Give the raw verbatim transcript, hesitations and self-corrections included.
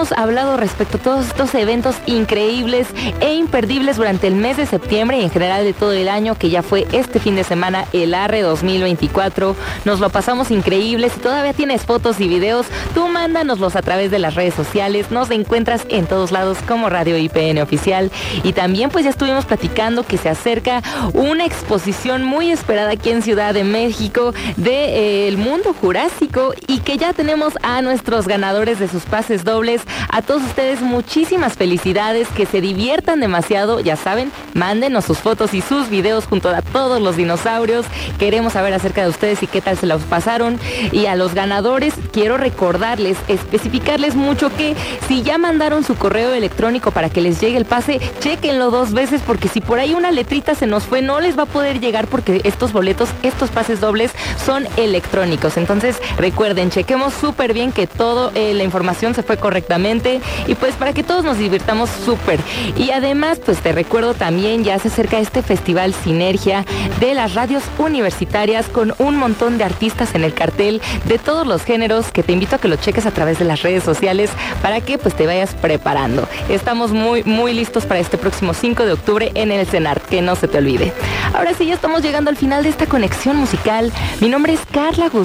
hemos hablado respecto a todos estos eventos increíbles e imperdibles durante el mes de septiembre y en general de todo el año, que ya fue este fin de semana, el Arre dos mil veinticuatro. Nos lo pasamos increíble. Si todavía tienes fotos y videos, tú mándanoslos a través de las redes sociales. Nos encuentras en todos lados como Radio I P N Oficial. Y también pues ya estuvimos platicando que se acerca una exposición muy esperada aquí en Ciudad de México de eh, el mundo jurásico, y que ya tenemos a nuestros ganadores de sus pases dobles. A todos ustedes muchísimas felicidades, que se diviertan demasiado. Ya saben, mándenos sus fotos y sus videos junto a todos los dinosaurios. Queremos saber acerca de ustedes y qué tal se los pasaron. Y a los ganadores quiero recordarles, especificarles mucho que si ya mandaron su correo electrónico para que les llegue el pase, chéquenlo dos veces, porque si por ahí una letrita se nos fue, no les va a poder llegar, porque estos boletos, estos pases dobles son electrónicos. Entonces recuerden, chequemos súper bien que toda eh, la información se fue correctamente, y pues para que todos nos divirtamos súper. Y además pues te recuerdo también, ya se acerca este festival Sinergia de las radios universitarias, con un montón de artistas en el cartel de todos los géneros, que te invito a que lo cheques a través de las redes sociales para que pues te vayas preparando. Estamos muy muy listos para este próximo cinco de octubre en el CENART, que no se te olvide. Ahora sí, ya estamos llegando al final de esta conexión musical. Mi nombre es Carla Guzmán.